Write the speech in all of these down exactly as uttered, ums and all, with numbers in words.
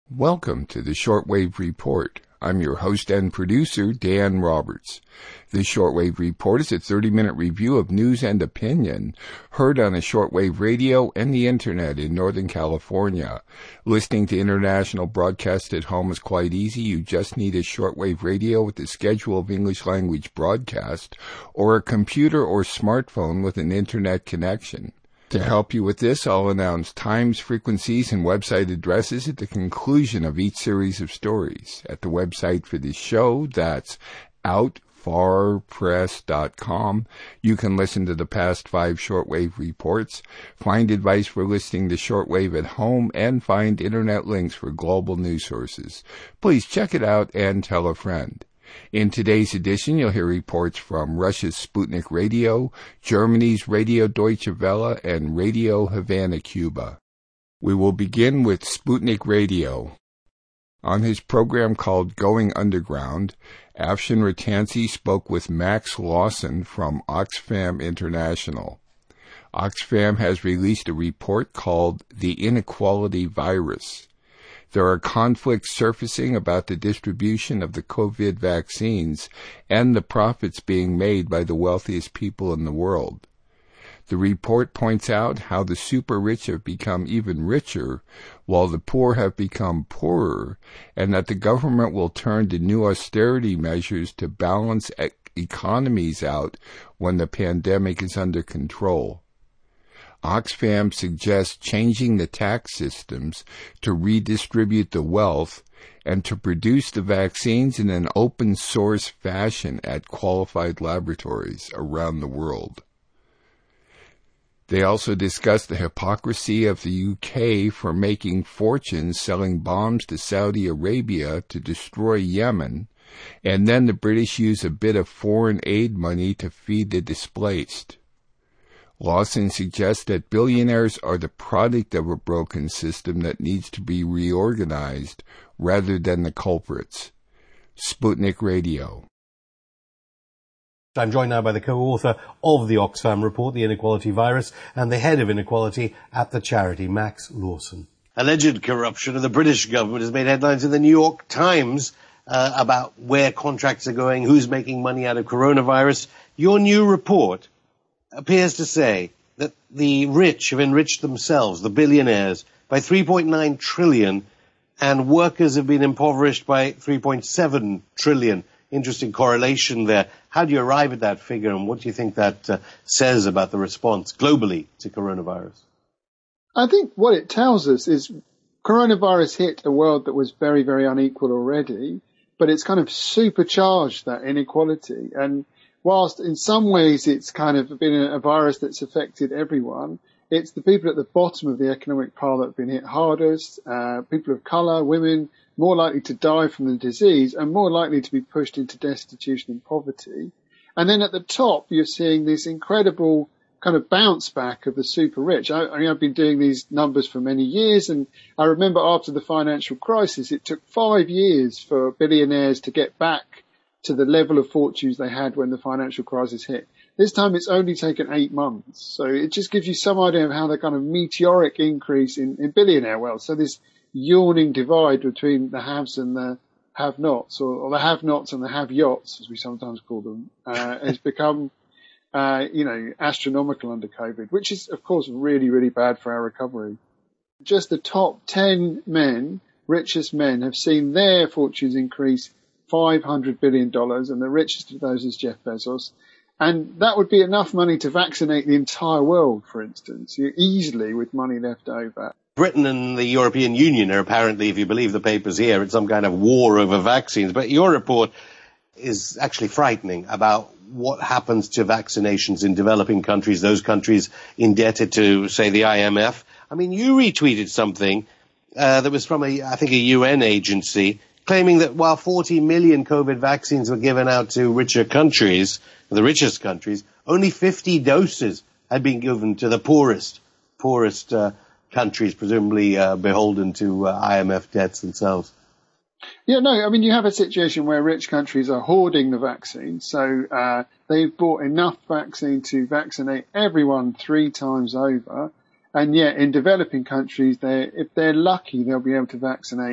Welcome to the Shortwave Report. I'm your host and producer, Dan Roberts. The Shortwave Report is a thirty-minute review of news and opinion heard on the shortwave radio and the internet in Northern California. Listening to international broadcasts at home is quite easy. You just need a shortwave radio with a schedule of English language broadcast or a computer or smartphone with an internet connection. To help you with this, I'll announce times, frequencies, and website addresses at the conclusion of each series of stories. At the website for this show, that's out far press dot com, you can listen to the past five shortwave reports, find advice for listening to shortwave at home, and find internet links for global news sources. Please check it out and tell a friend. In today's edition, you'll hear reports from Russia's Sputnik Radio, Germany's Radio Deutsche Welle, and Radio Havana, Cuba. We will begin with Sputnik Radio. On his program called Going Underground, Afshin Rattansi spoke with Max Lawson from Oxfam International. Oxfam has released a report called The Inequality Virus. There are conflicts surfacing about the distribution of the COVID vaccines and the profits being made by the wealthiest people in the world. The report points out how the super rich have become even richer, while the poor have become poorer, and that the government will turn to new austerity measures to balance e- economies out when the pandemic is under control. Oxfam suggests changing the tax systems to redistribute the wealth and to produce the vaccines in an open-source fashion at qualified laboratories around the world. They also discuss the hypocrisy of the U K for making fortunes selling bombs to Saudi Arabia to destroy Yemen, and then the British use a bit of foreign aid money to feed the displaced. Lawson suggests that billionaires are the product of a broken system that needs to be reorganized rather than the culprits. Sputnik Radio. I'm joined now by the co-author of the Oxfam report, The Inequality Virus, and the head of inequality at the charity, Max Lawson. Alleged corruption of the British government has made headlines in the New York Times uh, about where contracts are going, who's making money out of coronavirus. Your new report appears to say that the rich have enriched themselves, the billionaires, by three point nine trillion, and workers have been impoverished by three point seven trillion. Interesting correlation there. How do you arrive at that figure, and what do you think that uh, says about the response globally to coronavirus? I think what it tells us is coronavirus hit a world that was very, very unequal already, but it's kind of supercharged that inequality. And whilst in some ways it's kind of been a virus that's affected everyone, it's the people at the bottom of the economic pile that have been hit hardest, uh, people of colour, women, more likely to die from the disease and more likely to be pushed into destitution and poverty. And then at the top, you're seeing this incredible kind of bounce back of the super rich. I, I mean, I've been doing these numbers for many years, and I remember after the financial crisis, it took five years for billionaires to get back to the level of fortunes they had when the financial crisis hit. This time it's only taken eight months. So it just gives you some idea of how the kind of meteoric increase in, in billionaire wealth. So this yawning divide between the haves and the have-nots, or, or the have-nots and the have-yachts, as we sometimes call them, uh, has become, uh, you know, astronomical under COVID, which is, of course, really, really bad for our recovery. Just the top ten men, richest men, have seen their fortunes increase five hundred billion dollars, and the richest of those is Jeff Bezos. And that would be enough money to vaccinate the entire world, for instance, easily with money left over. Britain and the European Union are apparently, if you believe the papers here, in some kind of war over vaccines. But your report is actually frightening about what happens to vaccinations in developing countries, those countries indebted to, say, the I M F. I mean, you retweeted something uh, that was from, a, I think, a U N agency, claiming that while forty million COVID vaccines were given out to richer countries, the richest countries, only fifty doses had been given to the poorest, poorest uh, countries, presumably uh, beholden to uh, I M F debts themselves. Yeah, no, I mean, you have a situation where rich countries are hoarding the vaccine, so uh, they've bought enough vaccine to vaccinate everyone three times over, and yet in developing countries, they're, if they're lucky, they'll be able to vaccinate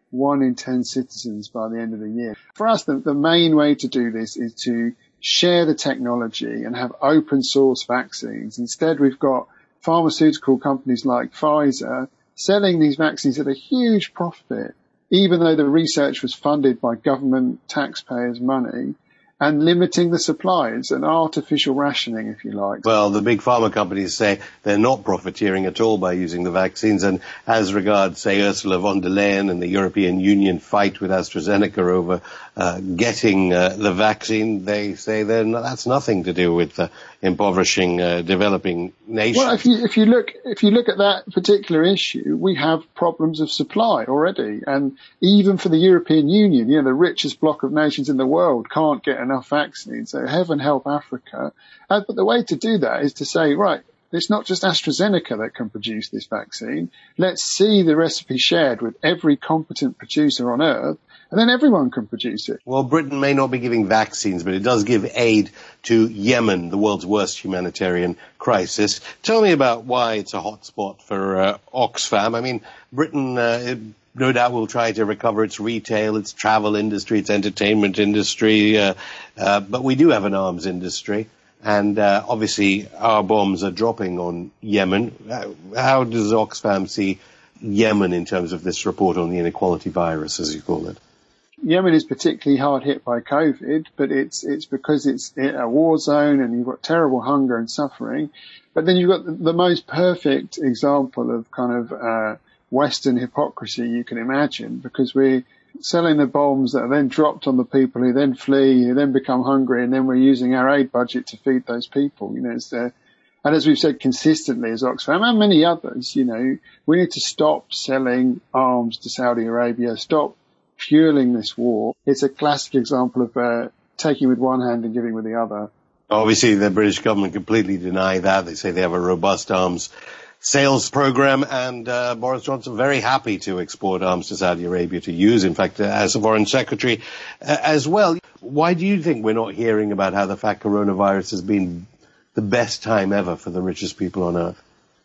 one in ten citizens by the end of the year. For us, the, the main way to do this is to share the technology and have open source vaccines. Instead, we've got pharmaceutical companies like Pfizer selling these vaccines at a huge profit, even though the research was funded by government taxpayers' money, and limiting the supply. It's an artificial rationing, if you like. Well, the big pharma companies say they're not profiteering at all by using the vaccines. And as regards, say, Ursula von der Leyen and the European Union fight with AstraZeneca over uh, getting uh, the vaccine, they say then that's nothing to do with uh, impoverishing uh, developing nations. Well, if you, if you look, if you look at that particular issue, we have problems of supply already. And even for the European Union, you know, the richest bloc of nations in the world can't get enough vaccines. So heaven help Africa. Uh, but the way to do that is to say, right, it's not just AstraZeneca that can produce this vaccine. Let's see the recipe shared with every competent producer on earth, and then everyone can produce it. Well, Britain may not be giving vaccines, but it does give aid to Yemen, the world's worst humanitarian crisis. Tell me about why it's a hot spot for uh, Oxfam. I mean, Britain uh, it, no doubt will try to recover its retail, its travel industry, its entertainment industry, uh, uh, but we do have an arms industry. And uh, obviously our bombs are dropping on Yemen. Uh, how does Oxfam see Yemen in terms of this report on the inequality virus, as you call it? Yemen is particularly hard hit by COVID, but it's it's because it's a war zone and you've got terrible hunger and suffering. But then you've got the, the most perfect example of kind of uh Western hypocrisy you can imagine, because we're selling the bombs that are then dropped on the people who then flee, who then become hungry, and then we're using our aid budget to feed those people. You know, it's uh, and as we've said consistently as Oxfam and many others, you know, we need to stop selling arms to Saudi Arabia, stop fueling this war. It's a classic example of uh, taking with one hand and giving with the other. Obviously, the British government completely deny that. They say they have a robust arms sales program, and uh, Boris Johnson very happy to export arms to Saudi Arabia to use, in fact, uh, as a foreign secretary uh, as well. Why do you think we're not hearing about how the fact coronavirus has been the best time ever for the richest people on earth?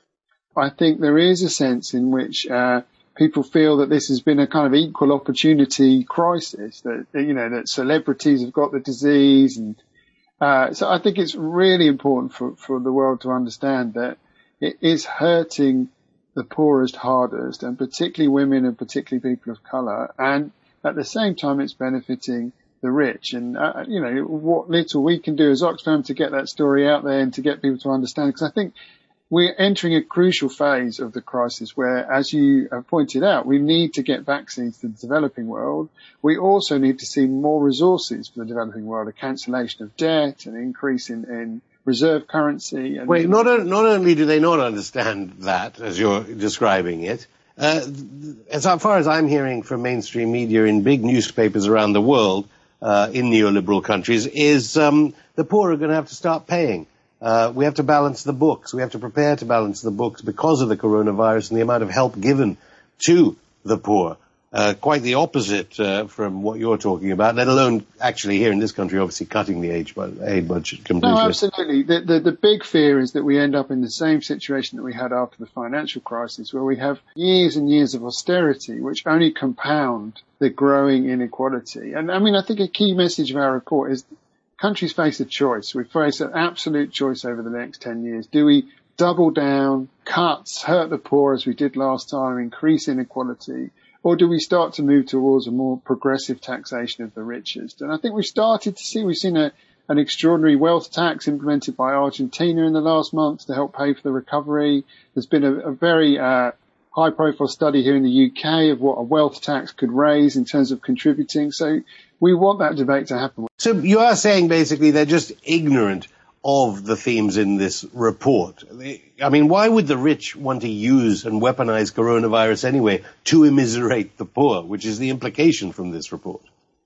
I think there is a sense in which uh, people feel that this has been a kind of equal opportunity crisis, that, you know, that celebrities have got the disease. And uh, so I think it's really important for, for the world to understand that it is hurting the poorest hardest, and particularly women and particularly people of colour. And at the same time, it's benefiting the rich. And, uh, you know, what little we can do as Oxfam to get that story out there and to get people to understand, because I think we're entering a crucial phase of the crisis where, as you have pointed out, we need to get vaccines to the developing world. We also need to see more resources for the developing world, a cancellation of debt, an increase in, in reserve currency. And Wait, not, not only do they not understand that, as you're describing it, uh, as far as I'm hearing from mainstream media in big newspapers around the world, uh, in neoliberal countries, is um, the poor are going to have to start paying. Uh, we have to balance the books. We have to prepare to balance the books because of the coronavirus and the amount of help given to the poor. Uh, quite the opposite uh, from what you're talking about, let alone actually here in this country, obviously cutting the aid, aid budget completely. No, absolutely. The, the, the big fear is that we end up in the same situation that we had after the financial crisis, where we have years and years of austerity, which only compound the growing inequality. And I mean, I think a key message of our report is countries face a choice. We face an absolute choice over the next ten years. Do we double down, cuts, hurt the poor as we did last time, increase inequality? Or do we start to move towards a more progressive taxation of the richest? And I think we've started to see, we've seen a, an extraordinary wealth tax implemented by Argentina in the last month to help pay for the recovery. There's been a, a very uh, high-profile study here in the U K of what a wealth tax could raise in terms of contributing. So we want that debate to happen. So you are saying basically they're just ignorant of the themes in this report. I mean, why would the rich want to use and weaponize coronavirus anyway to immiserate the poor, which is the implication from this report?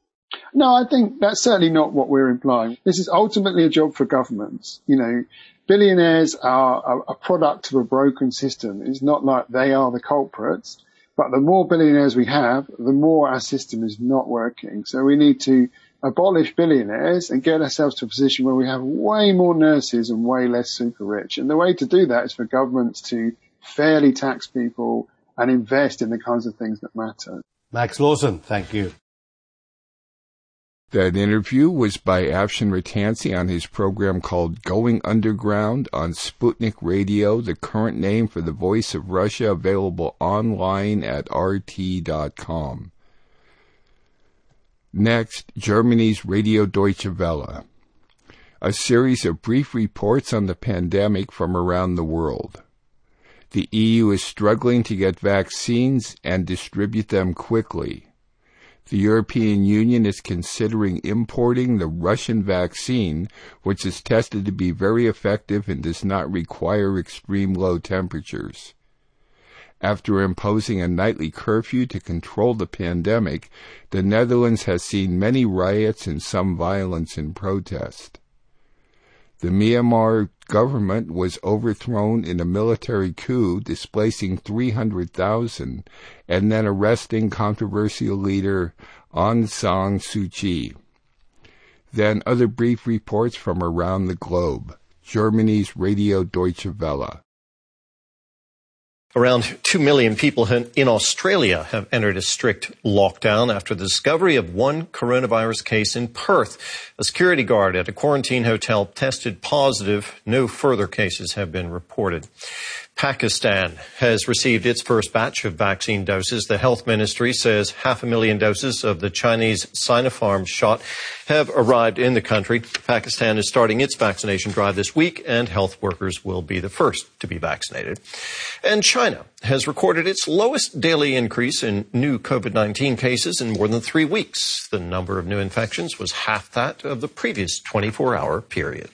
No, I think that's certainly not what we're implying. This is ultimately a job for governments. You know, billionaires are a, a product of a broken system. It's not like they are the culprits, but the more billionaires we have, the more our system is not working. So we need to abolish billionaires and get ourselves to a position where we have way more nurses and way less super rich. And the way to do that is for governments to fairly tax people and invest in the kinds of things that matter. Max Lawson, thank you. That interview was by Afshin Rattansi on his program called Going Underground on Sputnik Radio, the current name for the Voice of Russia, available online at R T dot com. Next, Germany's Radio Deutsche Welle. A series of brief reports on the pandemic from around the world. The E U is struggling to get vaccines and distribute them quickly. The European Union is considering importing the Russian vaccine, which is tested to be very effective and does not require extreme low temperatures. After imposing a nightly curfew to control the pandemic, the Netherlands has seen many riots and some violence in protest. The Myanmar government was overthrown in a military coup, displacing three hundred thousand, and then arresting controversial leader Aung San Suu Kyi. Then other brief reports from around the globe. Germany's Radio Deutsche Welle. Around two million people in Australia have entered a strict lockdown after the discovery of one coronavirus case in Perth. A security guard at a quarantine hotel tested positive. No further cases have been reported. Pakistan has received its first batch of vaccine doses. The health ministry says half a million doses of the Chinese Sinopharm shot have arrived in the country. Pakistan is starting its vaccination drive this week, and health workers will be the first to be vaccinated. And China has recorded its lowest daily increase in new COVID nineteen cases in more than three weeks. The number of new infections was half that of the previous twenty-four hour period.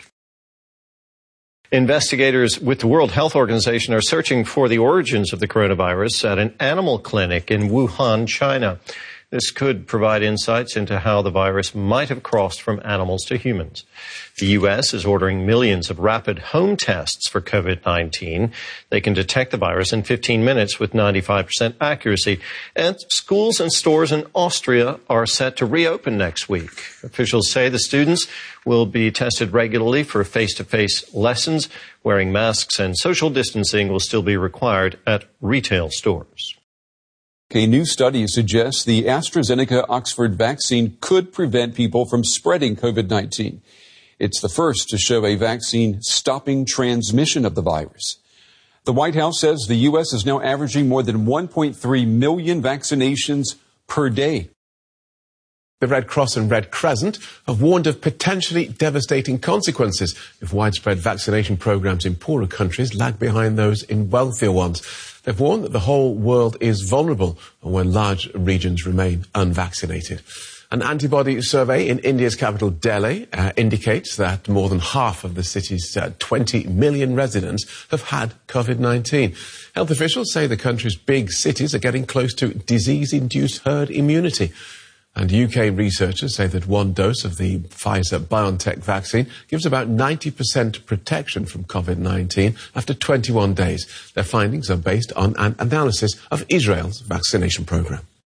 Investigators with the World Health Organization are searching for the origins of the coronavirus at an animal clinic in Wuhan, China. This could provide insights into how the virus might have crossed from animals to humans. The U S is ordering millions of rapid home tests for COVID nineteen. They can detect the virus in fifteen minutes with ninety-five percent accuracy. And schools and stores in Austria are set to reopen next week. Officials say the students will be tested regularly for face-to-face lessons. Wearing masks and social distancing will still be required at retail stores. A new study suggests the AstraZeneca-Oxford vaccine could prevent people from spreading COVID nineteen. It's the first to show a vaccine stopping transmission of the virus. The White House says the U S is now averaging more than one point three million vaccinations per day. The Red Cross and Red Crescent have warned of potentially devastating consequences if widespread vaccination programs in poorer countries lag behind those in wealthier ones. They've warned that the whole world is vulnerable when large regions remain unvaccinated. An antibody survey in India's capital, Delhi, uh, indicates that more than half of the city's uh, twenty million residents have had COVID nineteen. Health officials say the country's big cities are getting close to disease-induced herd immunity. And U K researchers say that one dose of the Pfizer-BioNTech vaccine gives about ninety percent protection from COVID nineteen after twenty-one days. Their findings are based on an analysis of Israel's vaccination program.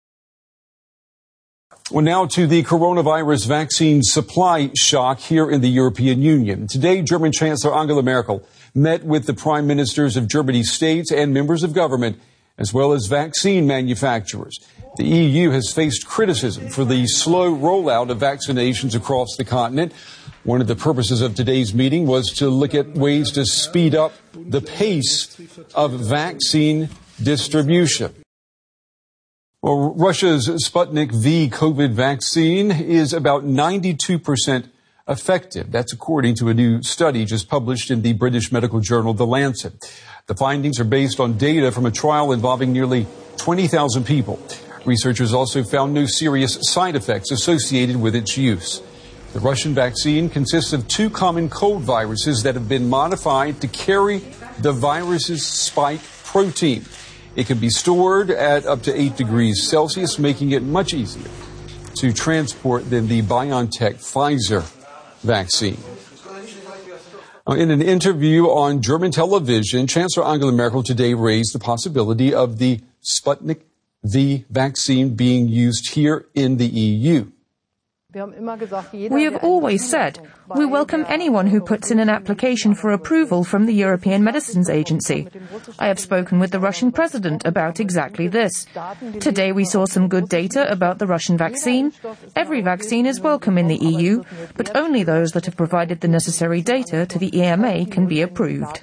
Well, now to the coronavirus vaccine supply shock here in the European Union. Today, German Chancellor Angela Merkel met with the prime ministers of Germany's states and members of government, as well as vaccine manufacturers. The E U has faced criticism for the slow rollout of vaccinations across the continent. One of the purposes of today's meeting was to look at ways to speed up the pace of vaccine distribution. Well, Russia's Sputnik V COVID vaccine is about ninety-two percent effective. That's according to a new study just published in the British medical journal The Lancet. The findings are based on data from a trial involving nearly twenty thousand people. Researchers also found no serious side effects associated with its use. The Russian vaccine consists of two common cold viruses that have been modified to carry the virus's spike protein. It can be stored at up to eight degrees Celsius, making it much easier to transport than the BioNTech Pfizer vaccine. In an interview on German television, Chancellor Angela Merkel today raised the possibility of the Sputnik V vaccine being used here in the E U. We have always said we welcome anyone who puts in an application for approval from the European Medicines Agency. I have spoken with the Russian president about exactly this. Today we saw some good data about the Russian vaccine. Every vaccine is welcome in the E U, but only those that have provided the necessary data to the E M A can be approved.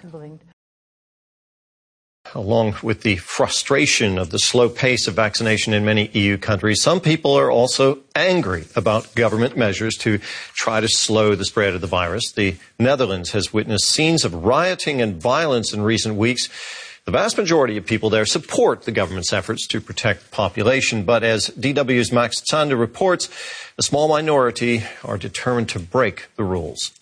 Along with the frustration of the slow pace of vaccination in many E U countries, some people are also angry about government measures to try to slow the spread of the virus. The Netherlands has witnessed scenes of rioting and violence in recent weeks. The vast majority of people there support the government's efforts to protect the population, but as D W's Max Zander reports, a small minority are determined to break the rules.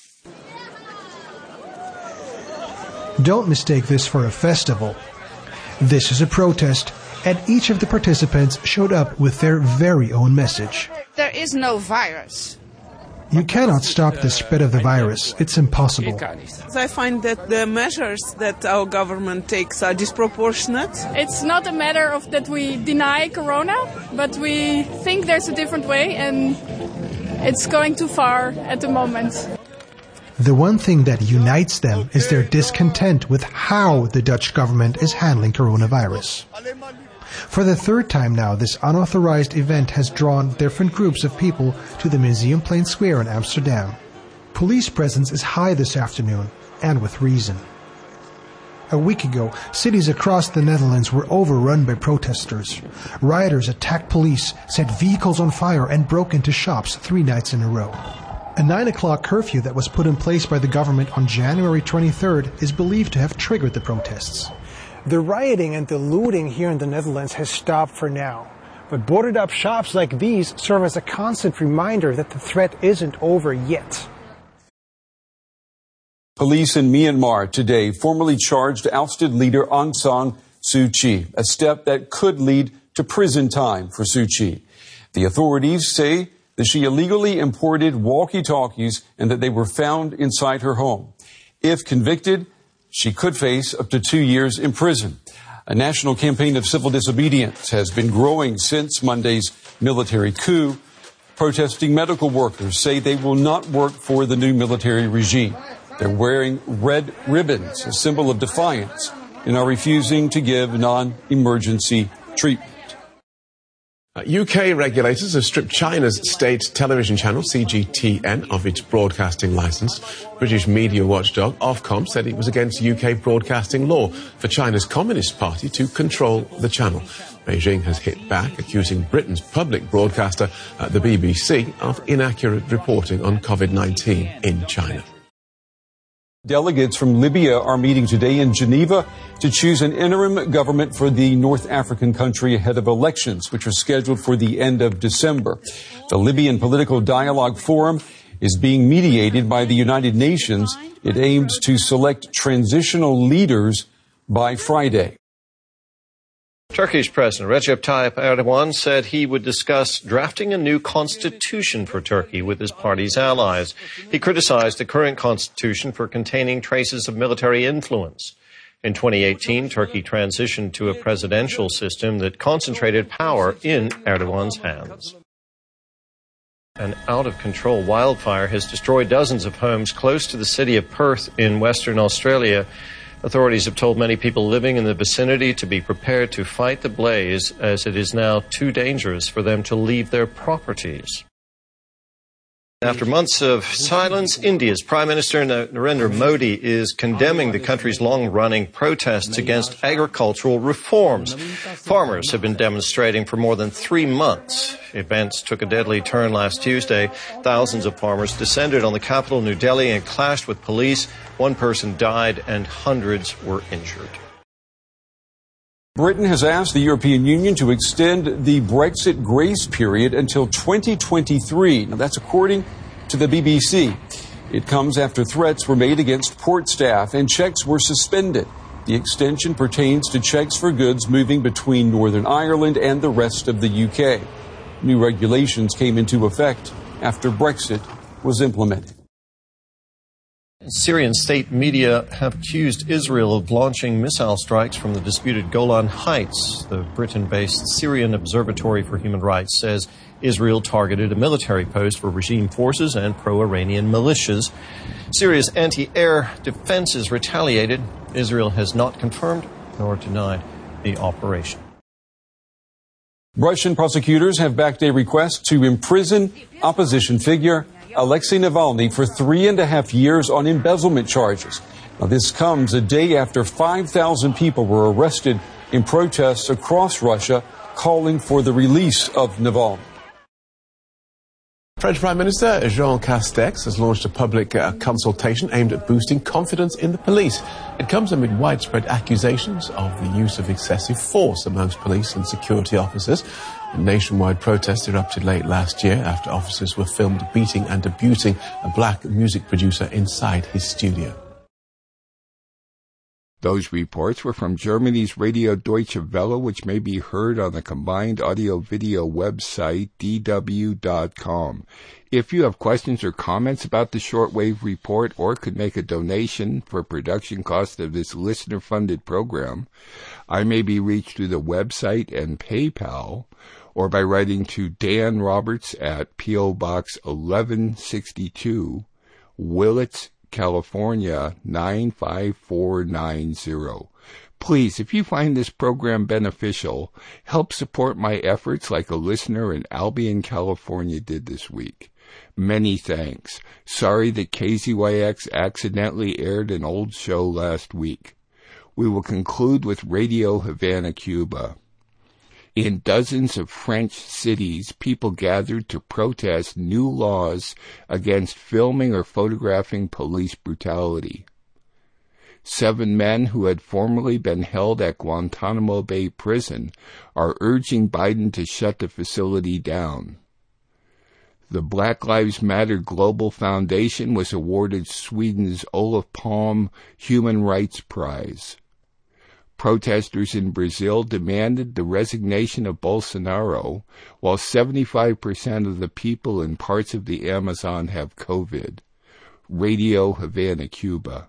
Don't mistake this for a festival. This is a protest, and each of the participants showed up with their very own message. There is no virus. You cannot stop the spread of the virus. It's impossible. I find that the measures that our government takes are disproportionate. It's not a matter of that we deny corona, but we think there's a different way, and it's going too far at the moment. The one thing that unites them is their discontent with how the Dutch government is handling coronavirus. For the third time now, this unauthorized event has drawn different groups of people to the Museumplein Square in Amsterdam. Police presence is high this afternoon, and with reason. A week ago, cities across the Netherlands were overrun by protesters. Rioters attacked police, set vehicles on fire, and broke into shops three nights in a row. A nine o'clock curfew that was put in place by the government on January twenty-third is believed to have triggered the protests. The rioting and the looting here in the Netherlands has stopped for now. But boarded up shops like these serve as a constant reminder that the threat isn't over yet. Police in Myanmar today formally charged ousted leader Aung San Suu Kyi, a step that could lead to prison time for Suu Kyi. The authorities say that she illegally imported walkie-talkies and that they were found inside her home. If convicted, she could face up to two years in prison. A national campaign of civil disobedience has been growing since Monday's military coup. Protesting medical workers say they will not work for the new military regime. They're wearing red ribbons, a symbol of defiance, and are refusing to give non-emergency treatment. U K regulators have stripped China's state television channel, C G T N, of its broadcasting licence. British media watchdog Ofcom said it was against U K broadcasting law for China's Communist Party to control the channel. Beijing has hit back, accusing Britain's public broadcaster, uh, the B B C, of inaccurate reporting on COVID nineteen in China. Delegates from Libya are meeting today in Geneva to choose an interim government for the North African country ahead of elections, which are scheduled for the end of December. The Libyan Political Dialogue Forum is being mediated by the United Nations. It aims to select transitional leaders by Friday. Turkish President Recep Tayyip Erdogan said he would discuss drafting a new constitution for Turkey with his party's allies. He criticized the current constitution for containing traces of military influence. In twenty eighteen, Turkey transitioned to a presidential system that concentrated power in Erdogan's hands. An out-of-control wildfire has destroyed dozens of homes close to the city of Perth in Western Australia. Authorities have told many people living in the vicinity to be prepared to fight the blaze, as it is now too dangerous for them to leave their properties. After months of silence, India's Prime Minister Narendra Modi is condemning the country's long-running protests against agricultural reforms. Farmers have been demonstrating for more than three months. Events took a deadly turn last Tuesday. Thousands of farmers descended on the capital, New Delhi, and clashed with police. One person died and hundreds were injured. Britain has asked the European Union to extend the Brexit grace period until twenty twenty-three. Now, that's according to the B B C. It comes after threats were made against port staff and checks were suspended. The extension pertains to checks for goods moving between Northern Ireland and the rest of the U K. New regulations came into effect after Brexit was implemented. Syrian state media have accused Israel of launching missile strikes from the disputed Golan Heights. The Britain-based Syrian Observatory for Human Rights says Israel targeted a military post for regime forces and pro-Iranian militias. Syria's anti-air defenses retaliated. Israel has not confirmed nor denied the operation. Russian prosecutors have backed a request to imprison opposition figure Alexei Navalny for three and a half years on embezzlement charges. Now, this comes a day after five thousand people were arrested in protests across Russia calling for the release of Navalny. French Prime Minister Jean Castex has launched a public uh, consultation aimed at boosting confidence in the police. It comes amid widespread accusations of the use of excessive force amongst police and security officers. A nationwide protest erupted late last year after officers were filmed beating and abusing a black music producer inside his studio. Those reports were from Germany's Radio Deutsche Welle, which may be heard on the combined audio-video website d w dot com. If you have questions or comments about the Shortwave Report or could make a donation for production costs of this listener-funded program, I may be reached through the website and PayPal, or by writing to Dan Roberts at P O. Box eleven sixty-two, Willits, California, nine five four nine zero. Please, if you find this program beneficial, help support my efforts like a listener in Albion, California did this week. Many thanks. Sorry that K Z Y X accidentally aired an old show last week. We will conclude with Radio Havana, Cuba. In dozens of French cities, people gathered to protest new laws against filming or photographing police brutality. Seven men who had formerly been held at Guantanamo Bay Prison are urging Biden to shut the facility down. The Black Lives Matter Global Foundation was awarded Sweden's Olof Palme Human Rights Prize. Protesters in Brazil demanded the resignation of Bolsonaro, while seventy-five percent of the people in parts of the Amazon have COVID. Radio Havana, Cuba.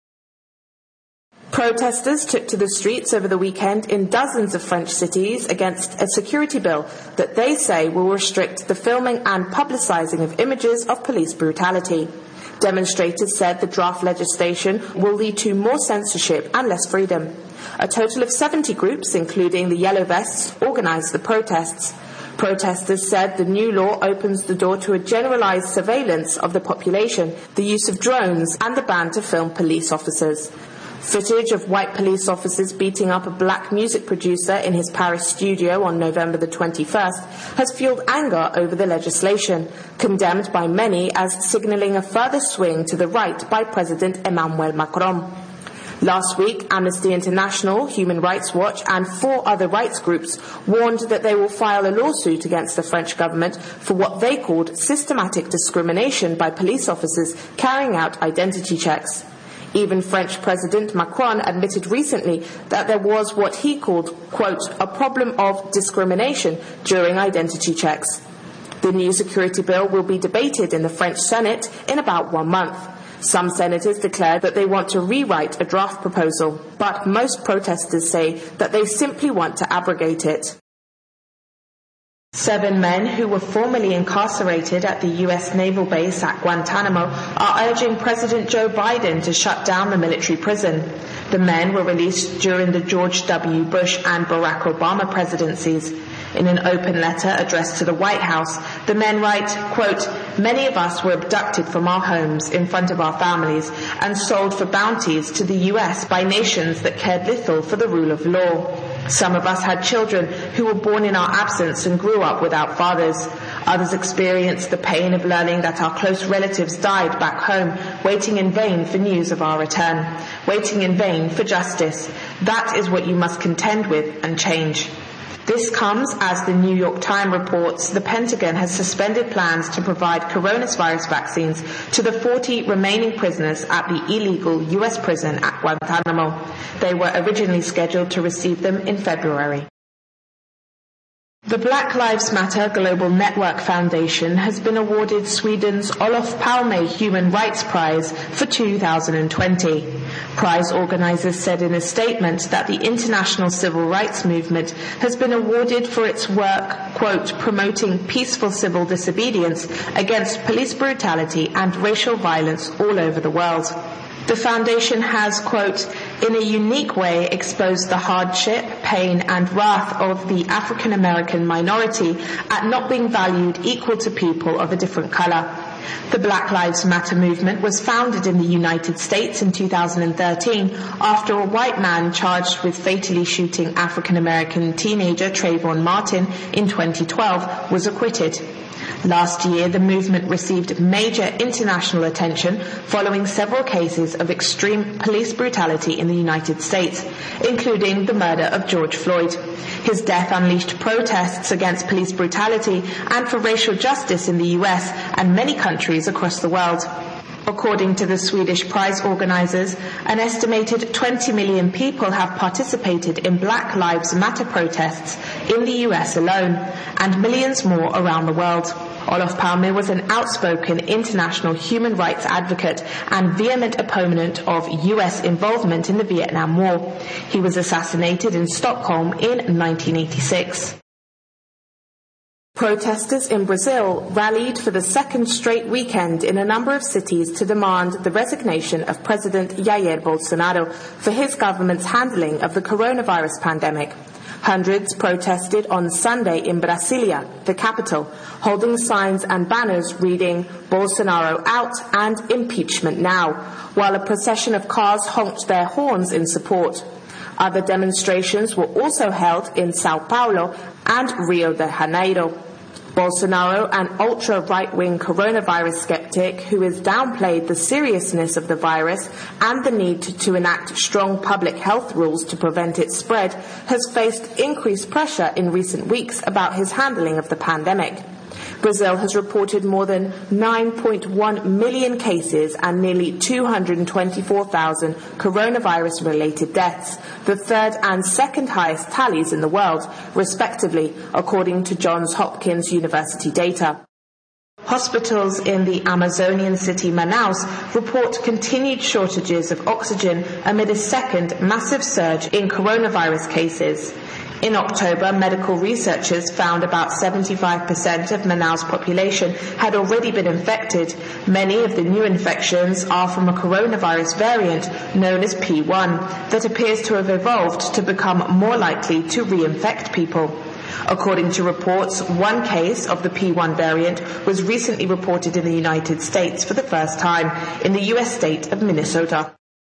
Protesters took to the streets over the weekend in dozens of French cities against a security bill that they say will restrict the filming and publicizing of images of police brutality. Demonstrators said the draft legislation will lead to more censorship and less freedom. A total of seventy groups, including the Yellow Vests, organized the protests. Protesters said the new law opens the door to a generalized surveillance of the population, the use of drones, and the ban to film police officers. Footage of white police officers beating up a black music producer in his Paris studio on November the twenty-first has fueled anger over the legislation, condemned by many as signaling a further swing to the right by President Emmanuel Macron. Last week, Amnesty International, Human Rights Watch, and four other rights groups warned that they will file a lawsuit against the French government for what they called systematic discrimination by police officers carrying out identity checks. Even French President Macron admitted recently that there was what he called, quote, a problem of discrimination during identity checks. The new security bill will be debated in the French Senate in about one month. Some senators declared that they want to rewrite a draft proposal, but most protesters say that they simply want to abrogate it. Seven men who were formerly incarcerated at the U S naval base at Guantanamo are urging President Joe Biden to shut down the military prison. The men were released during the George W. Bush and Barack Obama presidencies. In an open letter addressed to the White House, the men write, quote, many of us were abducted from our homes in front of our families and sold for bounties to the U S by nations that cared little for the rule of law. Some of us had children who were born in our absence and grew up without fathers. Others experienced the pain of learning that our close relatives died back home, waiting in vain for news of our return, waiting in vain for justice. That is what you must contend with and change. This comes as the New York Times reports the Pentagon has suspended plans to provide coronavirus vaccines to the forty remaining prisoners at the illegal U S prison at Guantanamo. They were originally scheduled to receive them in February. The Black Lives Matter Global Network Foundation has been awarded Sweden's Olof Palme Human Rights Prize for two thousand twenty. Prize organisers said in a statement that the international civil rights movement has been awarded for its work, quote, promoting peaceful civil disobedience against police brutality and racial violence all over the world. The foundation has, quote, in a unique way exposed the hardship, pain and wrath of the African American minority at not being valued equal to people of a different colour. The Black Lives Matter movement was founded in the United States in two thousand thirteen after a white man charged with fatally shooting African American teenager Trayvon Martin in twenty twelve was acquitted. Last year, the movement received major international attention following several cases of extreme police brutality in the United States, including the murder of George Floyd. His death unleashed protests against police brutality and for racial justice in the U S and many countries across the world. According to the Swedish prize organisers, an estimated twenty million people have participated in Black Lives Matter protests in the U S alone, and millions more around the world. Olof Palme was an outspoken international human rights advocate and vehement opponent of U S involvement in the Vietnam War. He was assassinated in Stockholm in nineteen eighty-six. Protesters in Brazil rallied for the second straight weekend in a number of cities to demand the resignation of President Jair Bolsonaro for his government's handling of the coronavirus pandemic. Hundreds protested on Sunday in Brasilia, the capital, holding signs and banners reading "Bolsonaro out" and "Impeachment now," while a procession of cars honked their horns in support. Other demonstrations were also held in Sao Paulo and Rio de Janeiro. Bolsonaro, an ultra-right-wing coronavirus skeptic who has downplayed the seriousness of the virus and the need to, to enact strong public health rules to prevent its spread, has faced increased pressure in recent weeks about his handling of the pandemic. Brazil has reported more than nine point one million cases and nearly two hundred twenty-four thousand coronavirus-related deaths, the third and second highest tallies in the world, respectively, according to Johns Hopkins University data. Hospitals in the Amazonian city Manaus report continued shortages of oxygen amid a second massive surge in coronavirus cases. In October, medical researchers found about seventy-five percent of Manaus' population had already been infected. Many of the new infections are from a coronavirus variant known as P one that appears to have evolved to become more likely to reinfect people. According to reports, one case of the P one variant was recently reported in the United States for the first time in the U S state of Minnesota.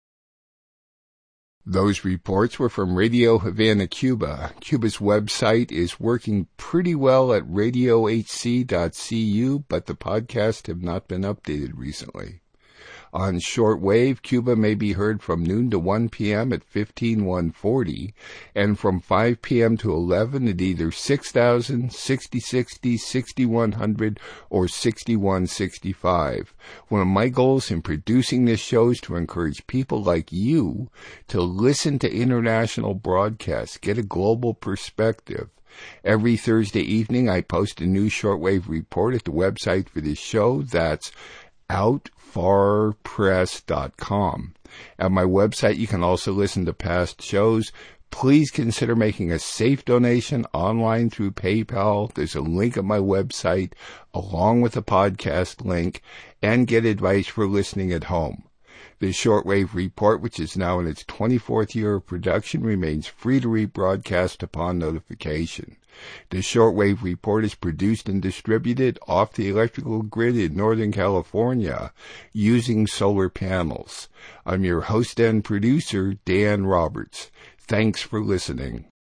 Those reports were from Radio Havana, Cuba. Cuba's website is working pretty well at radio h c dot c u, but the podcasts have not been updated recently. On shortwave, Cuba may be heard from noon to one p.m. at fifteen one forty, and from five p.m. to eleven at either six thousand, sixty sixty, sixty-one hundred, or sixty-one sixty-five. One of my goals in producing this show is to encourage people like you to listen to international broadcasts, get a global perspective. Every Thursday evening, I post a new shortwave report at the website for this show. That's out far press dot com. At my website, you can also listen to past shows. Please consider making a safe donation online through PayPal. There's a link at my website along with a podcast link, and get advice for listening at home. The Shortwave Report, which is now in its twenty-fourth year of production, remains free to rebroadcast upon notification. The Shortwave Report is produced and distributed off the electrical grid in Northern California using solar panels. I'm your host and producer, Dan Roberts. Thanks for listening.